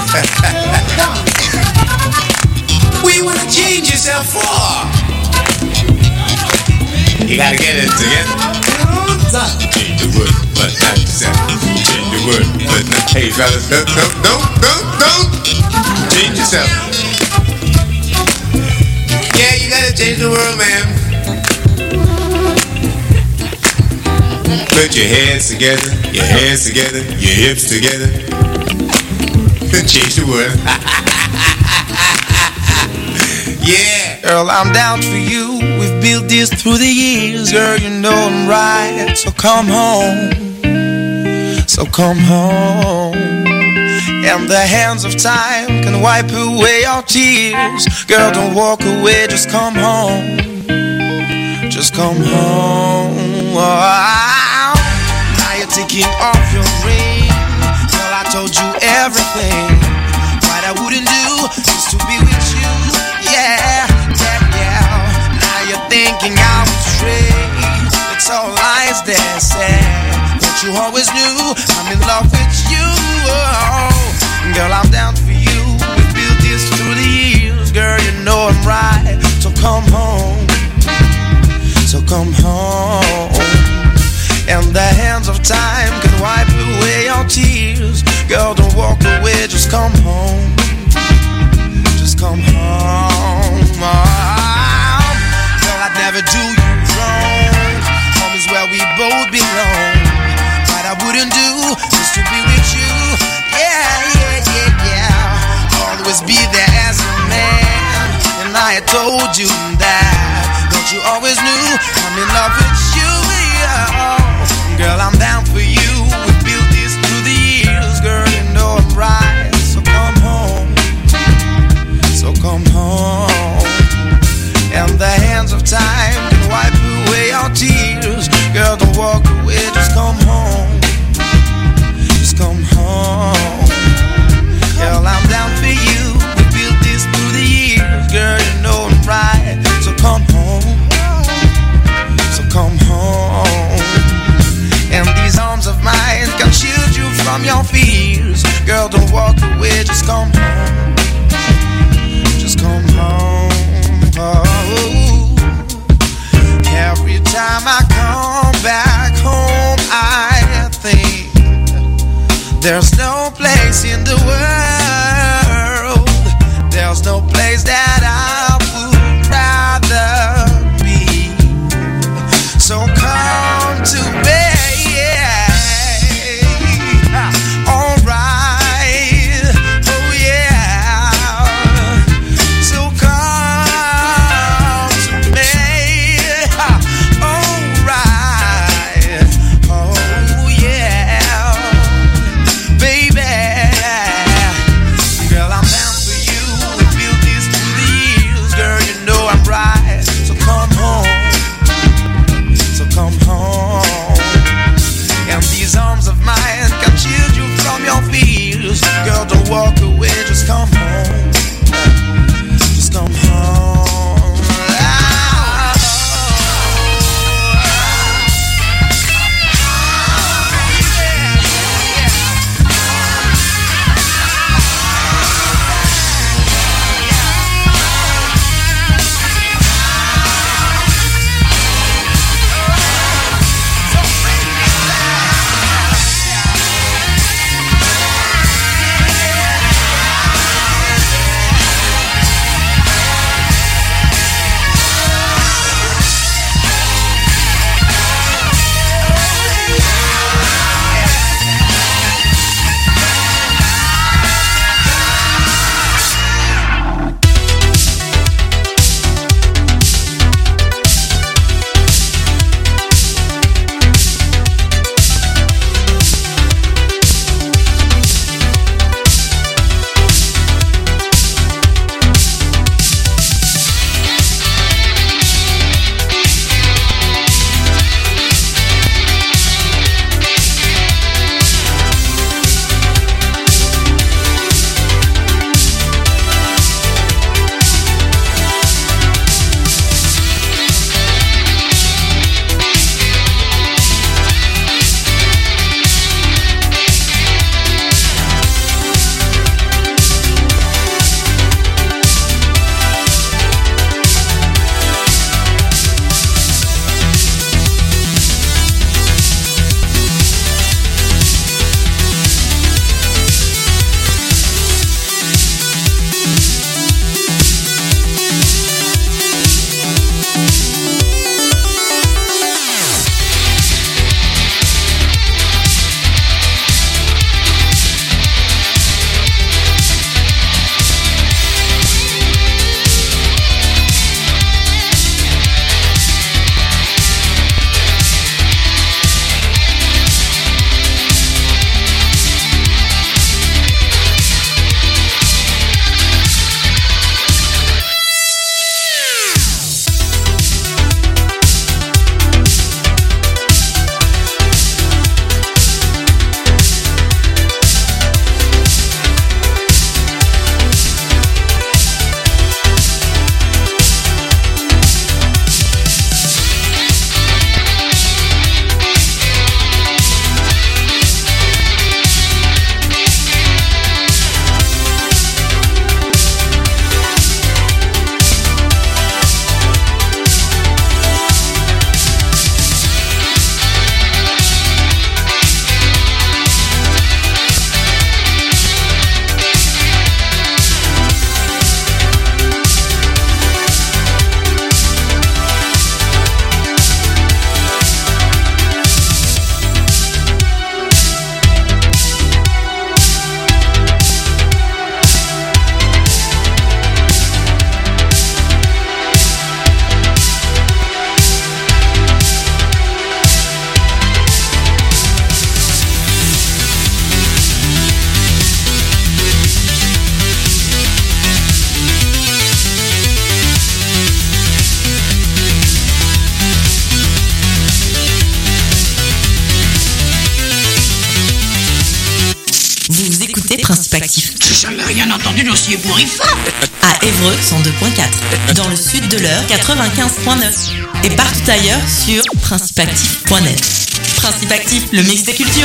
What you wanna change yourself for? You gotta get it together. Change the word, but not yourself. Change the word, but not. Hey fellas, don't change yourself. Yeah, you gotta change the world, man. Put your hands together, your hips together. Change the world. Yeah. Girl, I'm down for you. We've built this through the years. Girl, you know I'm right. So come home. So come home. And the hands of time can wipe away our tears. Girl, don't walk away. Just come home. Just come home. Oh, now you're taking off your ring. Girl, I told you everything. What I wouldn't do is to be with you. Yeah. Now you're thinking I was straight. It's all lies they say. But you always knew I'm in love with you. Oh, girl, I'm down for you. We built this through the years. Girl, you know I'm right. So come home. So come home. And the hands of time can wipe away your tears. Girl, don't walk away. Just come home. Just come home. Girl, I'd never do you wrong. Home is where we both belong. What I wouldn't do is to be with you. Yeah. Always be there as a man. And I told you that. Don't you always knew I'm in love with you. Yeah. Girl, I'm down for you. We built this through the years. Girl, you know I'm right. So come home. So come home. And the hands of time can wipe away our tears. Girl, don't walk away, just come home. Just come home. Girl, I'm down for you. We built this through the years. Girl, you know I'm right. So come home. So come home. And these arms of mine can shield you from your fears. Girl, don't walk away, just come home. Just come home. Oh. Every time I come back home, I think there's no place in the world. There's no place that I would rather be. So come to me. Principe Actif. J'ai jamais rien entendu d'aussi ébouriffant. À Évreux, 102.4. Dans le sud de l'Eure, 95.9. Et partout ailleurs sur principeactif.net. Principe Actif, le mix des cultures.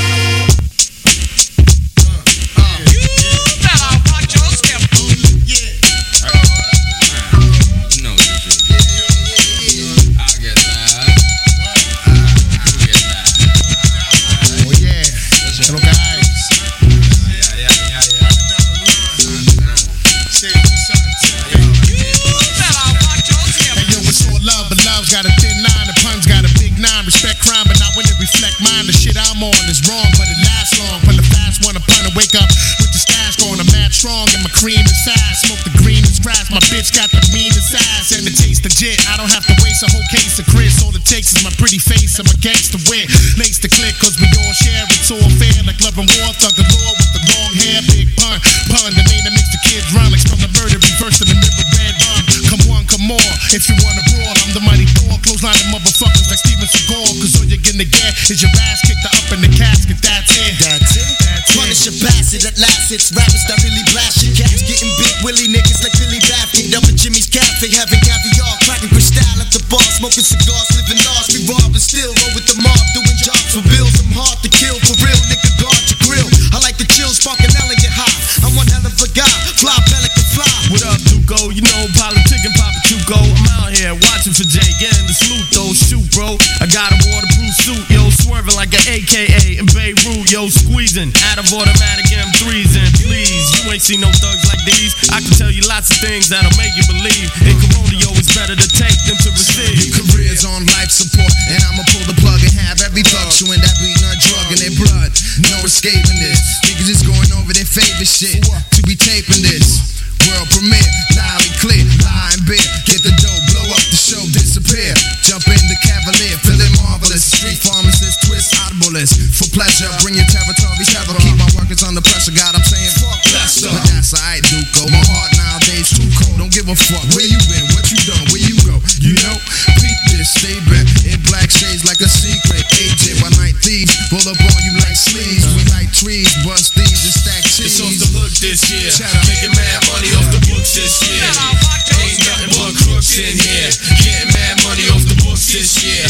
Got a thin line, the puns got a big nine. Respect crime, but not when it reflect mine. The shit I'm on is wrong, but it lasts long. From the fast one upon to wake up with the stash going, I'm mad strong, and my cream is fast. Smoke the green is grass, my bitch got the meanest ass, and it tastes legit. I don't have to waste a whole case of Chris. All it takes is my pretty face, I'm a gangster wit. Lace the click, cause we all share, it's all fair. Like love and war, thug the law with the long hair. Big pun, the name that makes the kids run. Like from the murder, reverse to the river red rum. Come on, come on, if you wanna brawl, I'm the mighty Thor. Clothesline the motherfuckers like Steven Seagal. Cause all you're gonna get is your ass kicked up in the casket, that's it. That's it, that's it. Punish your bastard at last, it's rappers that really blast your cats. Getting big willy niggas like Billy Baffin. Up at Jimmy's Cafe, having caviar. Cracking crystal at the bar, smoking cigars, living lost. We rob and still roll with the mob, doing jobs for bills. I'm hard to kill, for real, nigga, guard your grill. I like the chill, sparking elegant high. I'm one hell of a guy, fly, pelican fly. What up, Duco? You know, politic and Papa Chuco. I'm out here watching for Jay, getting the salute though. Shoot, bro. I got a waterproof suit, yo, swerving like an AKA in Beirut, yo, squeezing out of automatic M3s. And please, you ain't seen no thugs like these. I can tell you lots of things that'll make you believe. In Coronio, it's better to take than to receive. Your career's on life support, and I'ma pull the plug and have every thug chewing that beat, not drug in their blood. No escaping this. Niggas is going over their favorite shit to be taping this. World premiere, loud and clear, lie and beer. Get the dough, blow up the show, disappear. Jump in the Cavalier, feeling marvelous. Street pharmacist, twist, audiblest. For pleasure, bring your territory terror. Keep my workers under pressure, God, I'm saying fuck Lester. But that's alright, Duco. My heart nowadays too cold. Don't give a fuck where you been, what you done, where you go. You know, peep this, stay back. In black shades like a secret agent. One night thieves, roll up on you like sleeves. We like trees, bust thieves and stack cheese. It's off the hook this year, making mad money off the books this year. Ain't nothing but crooks in here, getting mad money off the books this year.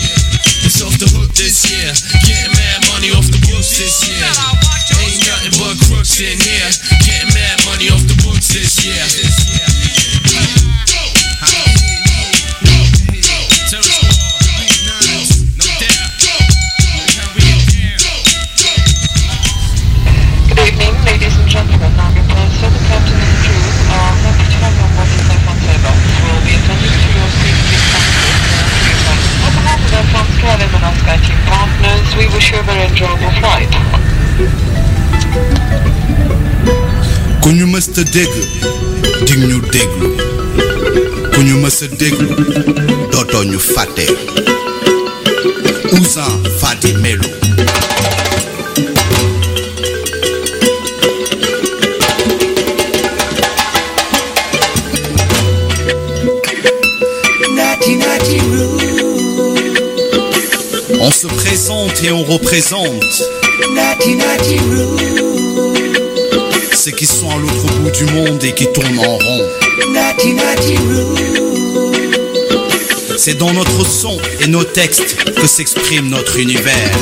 It's off the hook this year, getting mad money off the books this year. Ain't nothing but crooks in here, getting mad money off the books this year. Good evening, ladies and gentlemen. I'm your purser, the captain and the crew are happy to have you on board the San Montego. We'll be attending to your safety comfort. On behalf of Air France KLM and our SkyTeam partners, we wish you a very enjoyable flight. Ku ñu mës a dégg dig ñu déglu ku ñu mës a déglu dootoo ñu fàtte Ouzin Fadi Melo. On se présente et on représente ceux qui sont à l'autre bout du monde et qui tournent en rond. C'est dans notre son et nos textes que s'exprime notre univers.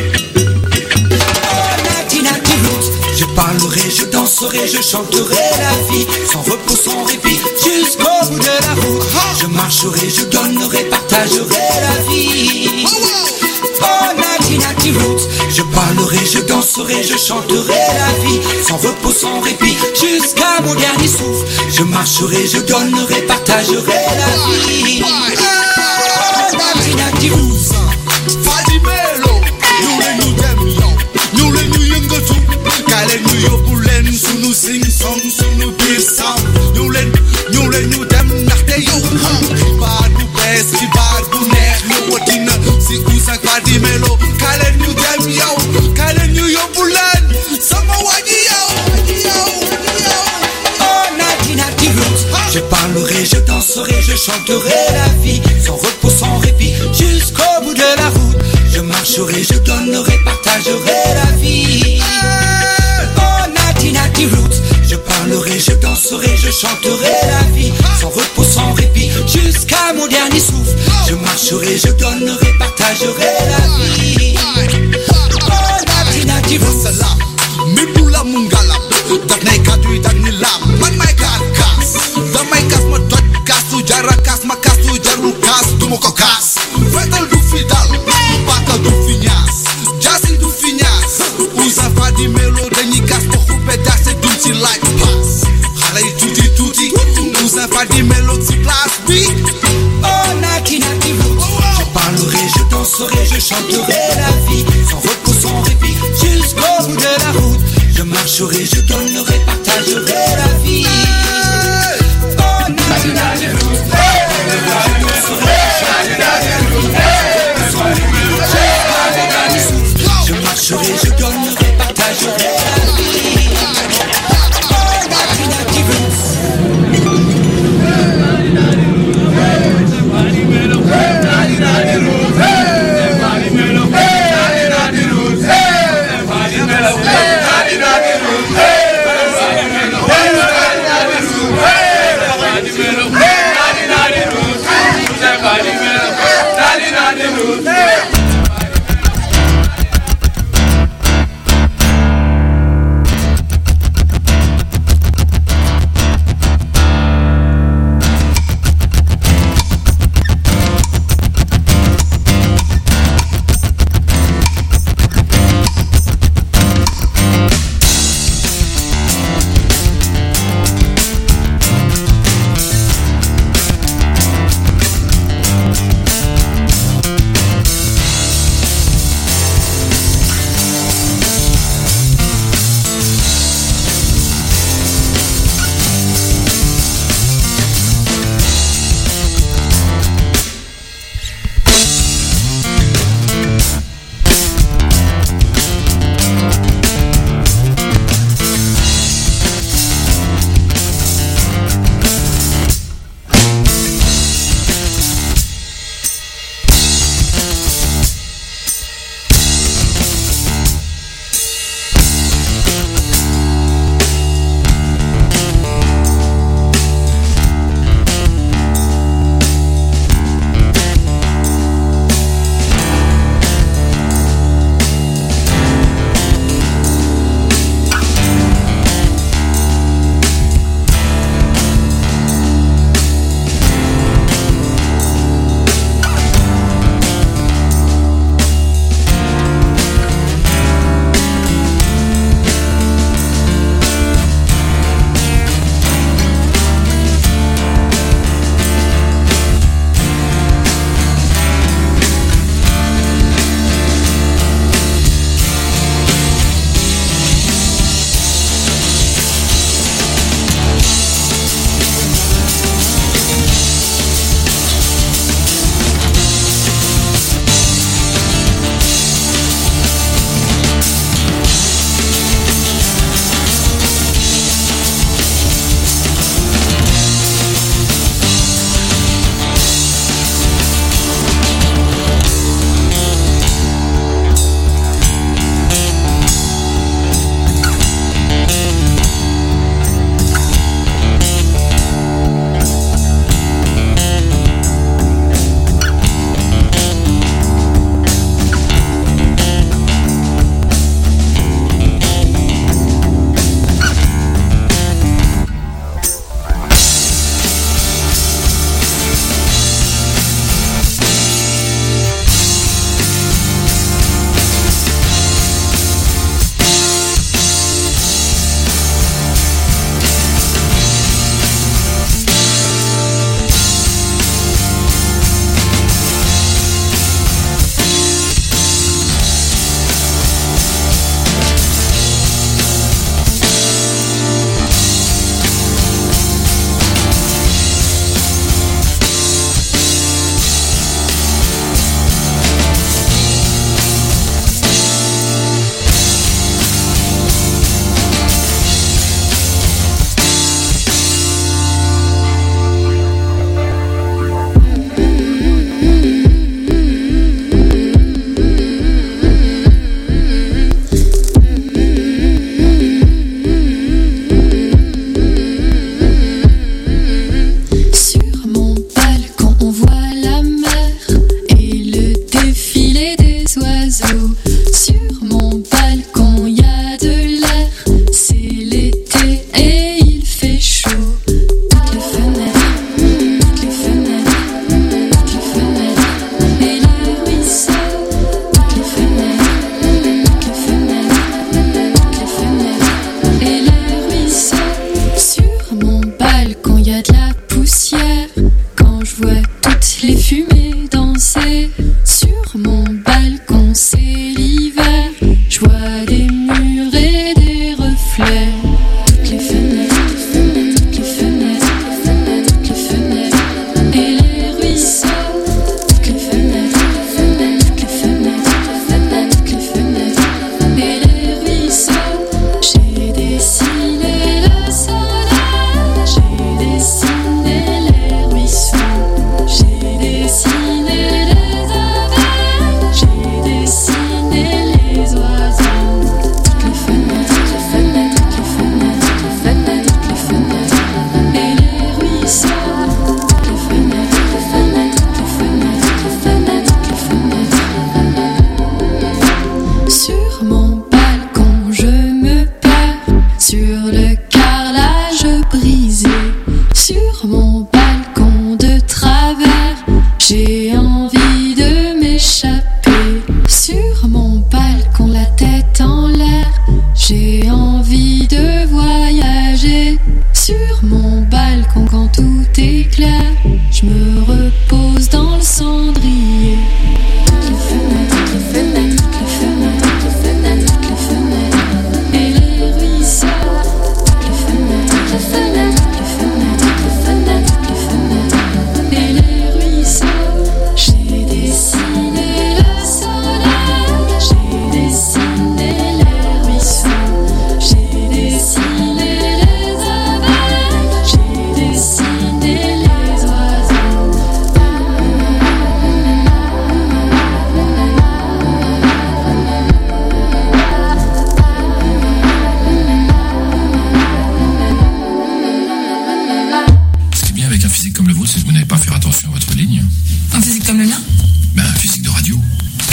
Je parlerai, je danserai, je chanterai la vie, sans repos, sans répit, jusqu'au bout de la route. Je marcherai, je donnerai, partagerai la vie. Oh, Nati Roots. Je parlerai, je danserai, je chanterai la vie, sans repos, sans répit, jusqu'à mon dernier souffle. Je marcherai, je donnerai, partagerai la vie. Oh, Nati Roots. Fadi Melo, ñu leen ñu yëngatu, kaay leen ñu yóbbu leen sunu sing song sunu biir sound. ñu leen ñu dem ndaxte yow xibaar bu bees xibaar bu neex ñëwati na si Ouzin Fadi Melo. Kaay leen ñu dem yow, kaay leen ñu yóbbu leen sama waa ji yow. Oh, Nati Roots. Je parlerai, je danserai, je chanterai la vie, sans repos, sans répit, jusqu'au bout de la route. Je marcherai, je donnerai, partagerai la vie. Oh, danserai, je chanterai la vie, sans repos, sans répit, jusqu'à mon dernier souffle. Je marcherai, je donnerai, partagerai la vie. Oh, Nati, Salam, Mibula Mungala, Darnay Kadri Danilam, Man my God Kas, Damay Kas Matot Kasu, Jara Kas, Makasu, Jaru Kas, Dumoko Kas, Fatal du Fidal, Batal du Finyas, Jasin du Finyas, Usa Fadi Melo, Deni Kas, Poku Pedas, et Dunti Like Pass, Halay Tuti Tuti, Usa Fadi Melo, Si Class B. Oh, Nati, je parlerai, je danserai, je chanterai la vie, sans repos, sans répit, jusqu'au bout de la route. Je marcherai, je donnerai, partagerai la vie. Oh, Nati, je marcherai, je donnerai, partagerai la vie. Oh, Nati, Hey!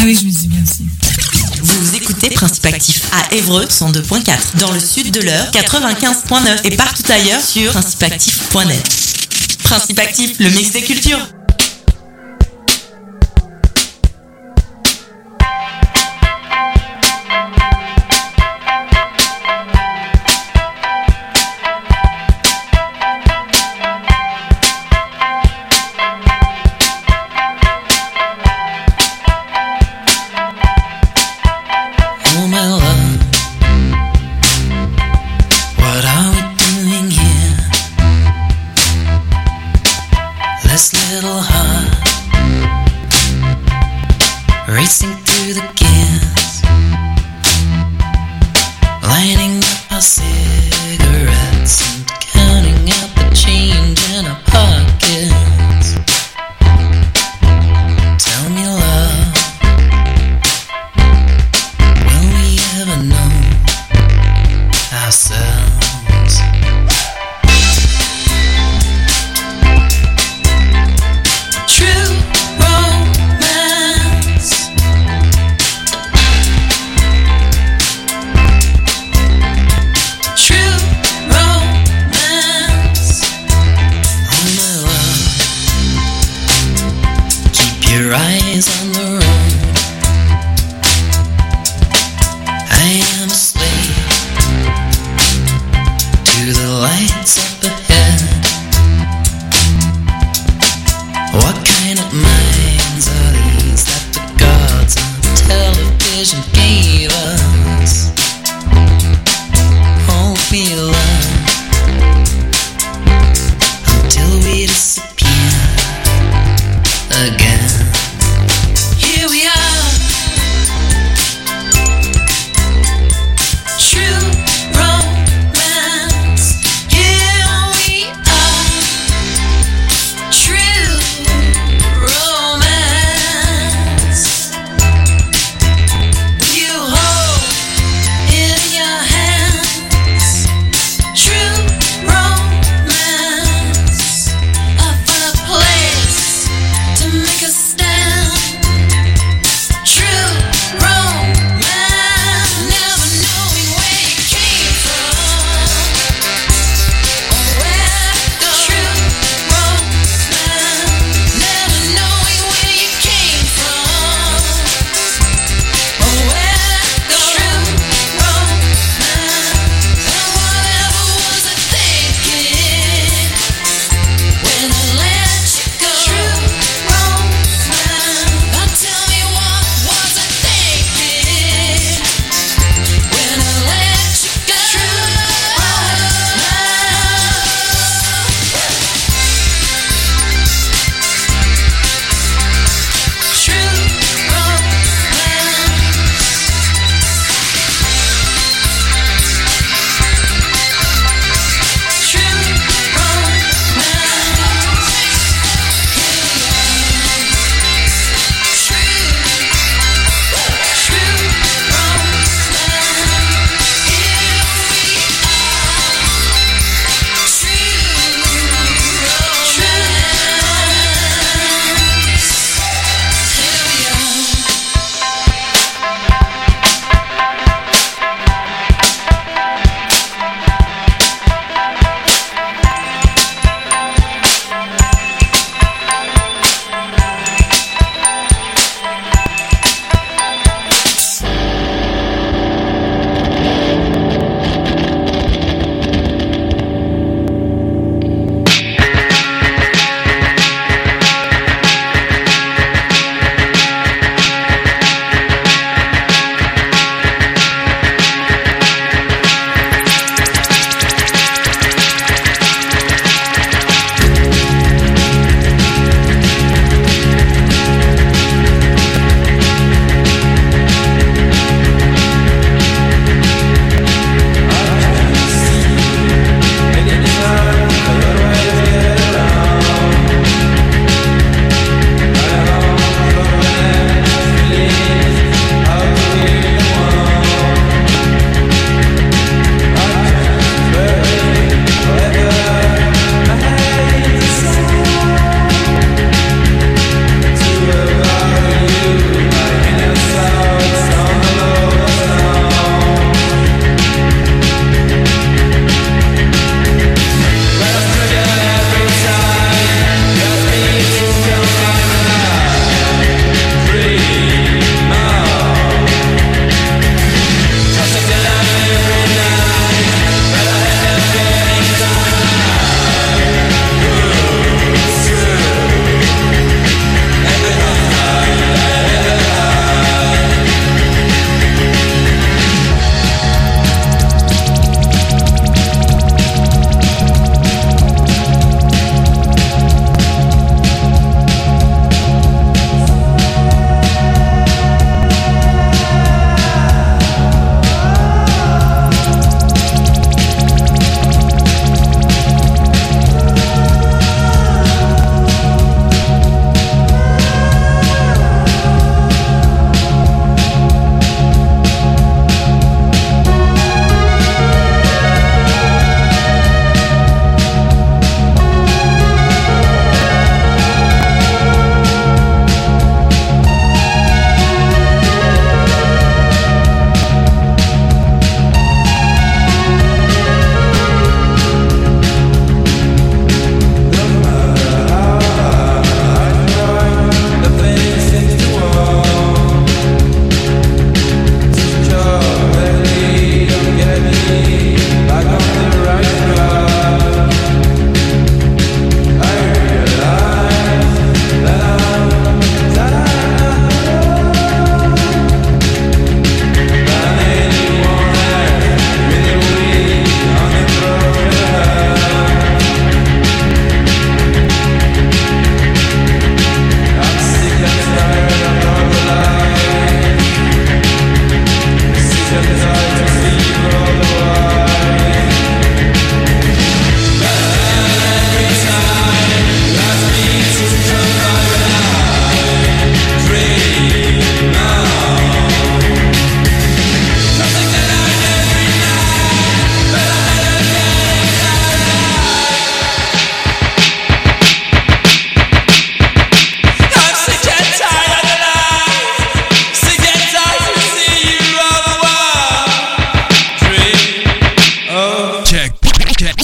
Ah oui, je me dis bien aussi. Vous écoutez Principe Actif à Évreux 102.4, dans le sud de l'Eure 95.9 et partout ailleurs sur principeactif.net. Principe Actif, le mix des cultures. Oh my love, what are we doing here? This little heart racing through the gears, lighting up our cigarettes and counting out the change in our pockets. Tell me, love, will we ever know ourselves? True romance, true romance. Oh my love, keep your eyes on the road. I am a slave to the lights up ahead. What kind of minds are these that the gods on television gave us? Oh, we love until we disappear again. Here we are, true romance. Yeah, we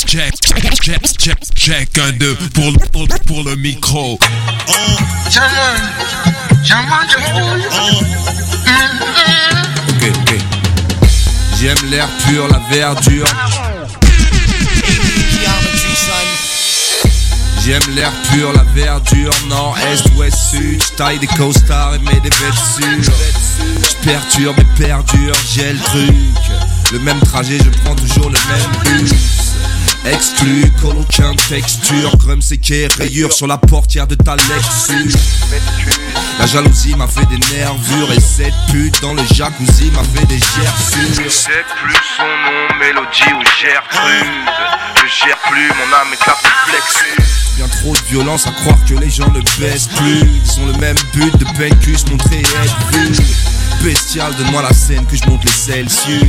check, 1, 2 pour le micro. Ok. J'aime l'air pur, la verdure. J'aime l'air pur, la verdure, nord, est, ouest, sud. J'taille des costards et mets des vêtures. J'perturbe et perdure, j'ai le truc. Le même trajet, je prends toujours le même bus. Exclu, aucun texture. Grum séqué, rayures sur la portière de ta Lexus. La jalousie m'a fait des nervures. Et cette pute dans le jacuzzi m'a fait des gerçures. Je sais plus son nom, Mélodie ou Gertrude. Je gère plus, mon âme éclate le plexus. Bien trop de violence à croire que les gens ne baissent plus. Ils ont le même but de pencus, montrer et être vu. Bestial, donne-moi la scène que je monte les Celsius.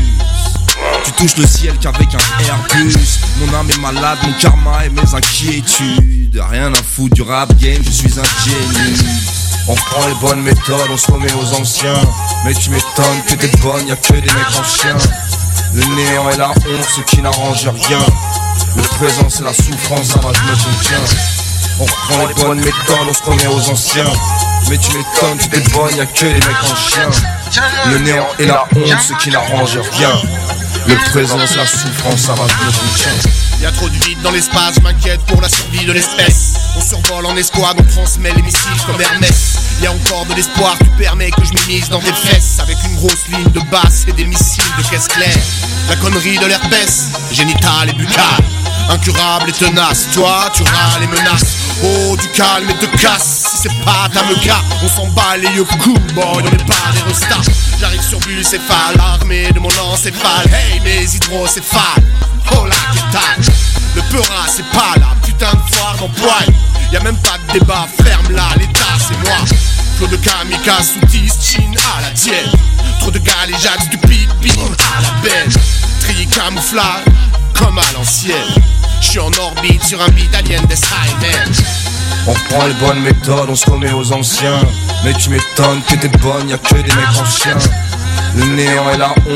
Tu touches le ciel qu'avec un Airbus. Mon âme est malade, mon karma et mes inquiétudes. Rien à foutre du rap game, je suis un génie. On prend les bonnes méthodes, on se remet aux anciens. Mais tu m'étonnes que t'es bonne, y'a que des mecs en chien. Le néant et la honte, ce qui n'arrange rien. Le présent c'est la souffrance, ça va je me contiens. On reprend les bonnes méthodes, on se remet aux anciens. Mais tu m'étonnes, tu t'es bonne, y'a que des mecs en chien. Le néant et la honte, ce qui n'arrange rien. Le présent c'est la souffrance, ça va je me contiens. Y'a trop de vide dans l'espace, je m'inquiète pour la survie de l'espèce. On survole en escouade, on transmet les missiles comme Hermès. Y'a encore de l'espoir, tu permets que je m'immisce dans tes fesses. Avec une grosse ligne de basse et des missiles de caisse claire. La connerie de l'herpès, génital et buccal. Incurable et tenace, toi tu râles et menaces. Oh du calme et te casse, si c'est pas ta meca. On s'en bat les yeux cool, boy, on est pas des restas. J'arrive sur bucéphale, armé de mon encéphale. Hey mes hydrocéphales, oh là qu'est tal. Le peurat c'est pas la putain de foire d'empoigne. Y'a même pas de débat, ferme là, l'état c'est moi. Trop de kamikazes sous chin à la tienne. Trop de galéjades stupides, bim à la benne. Trié camouflage, comme à l'ancienne. J'suis en orbite sur un beat alien des Highlands. On prend les bonnes méthodes, on se remet aux anciens. Mais tu m'étonnes que t'es bonne, y'a que des mecs en chien. Le néant et la honte,